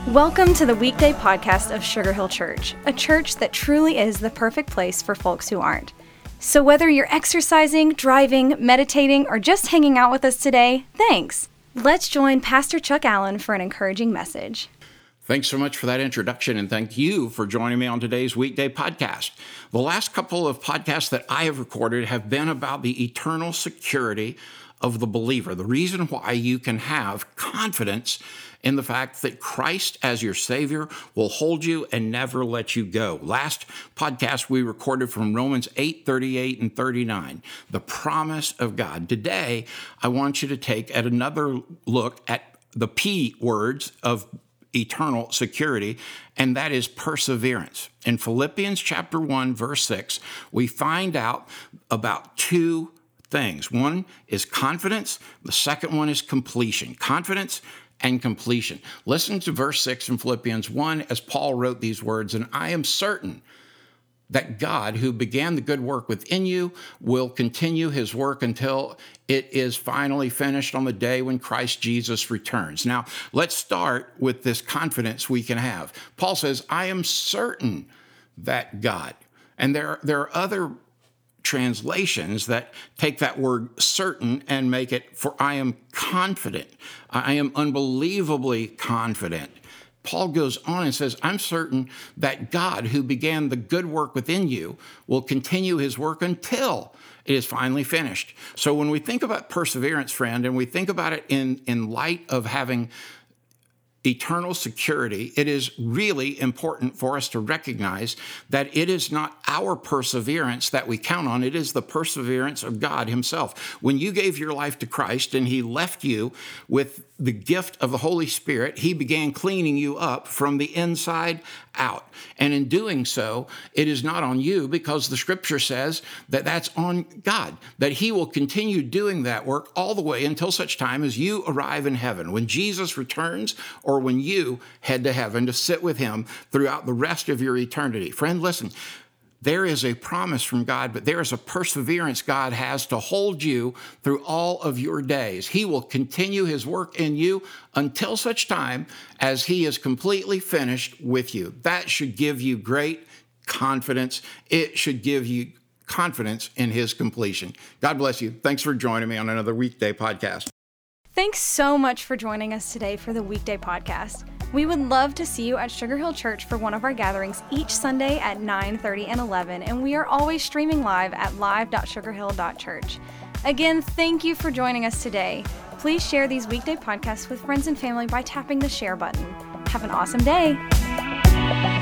Welcome to the weekday podcast of Sugar Hill Church, a church that truly is the perfect place for folks who aren't. So whether you're exercising, driving, meditating, or just hanging out with us today, thanks. Let's join Pastor Chuck Allen for an encouraging message. Thanks so much for that introduction, and thank you for joining me on today's weekday podcast. The last couple of podcasts that I have recorded have been about the eternal security of the believer, the reason why you can have confidence in the fact that Christ as your Savior will hold you and never let you go. Last podcast we recorded from Romans 8:38 and 39, the promise of God. Today, I want you to take another look at the P words of eternal security, and that is perseverance. In Philippians chapter 1, verse 6, we find out about two things. One is confidence. The second one is completion. Confidence and completion. Listen to verse 6 in Philippians 1 as Paul wrote these words, "And I am certain that God, who began the good work within you, will continue his work until it is finally finished on the day when Christ Jesus returns." Now, let's start with this confidence we can have. Paul says, "I am certain that God," and there are other translations that take that word certain and make it, "for I am confident." I am unbelievably confident. Paul goes on and says, "I'm certain that God, who began the good work within you, will continue his work until it is finally finished." So when we think about perseverance, friend, and we think about it in light of having eternal security, it is really important for us to recognize that it is not our perseverance that we count on. It is the perseverance of God himself. When you gave your life to Christ and he left you with the gift of the Holy Spirit, he began cleaning you up from the inside out. And in doing so, it is not on you, because the scripture says that that's on God, that he will continue doing that work all the way until such time as you arrive in heaven, when Jesus returns or when you head to heaven to sit with him throughout the rest of your eternity. Friend, listen, there is a promise from God, but there is a perseverance God has to hold you through all of your days. He will continue his work in you until such time as he is completely finished with you. That should give you great confidence. It should give you confidence in his completion. God bless you. Thanks for joining me on another weekday podcast. Thanks so much for joining us today for the weekday podcast. We would love to see you at Sugar Hill Church for one of our gatherings each Sunday at 9:30 and 11, and we are always streaming live at live.sugarhill.church. Again, thank you for joining us today. Please share these weekday podcasts with friends and family by tapping the share button. Have an awesome day.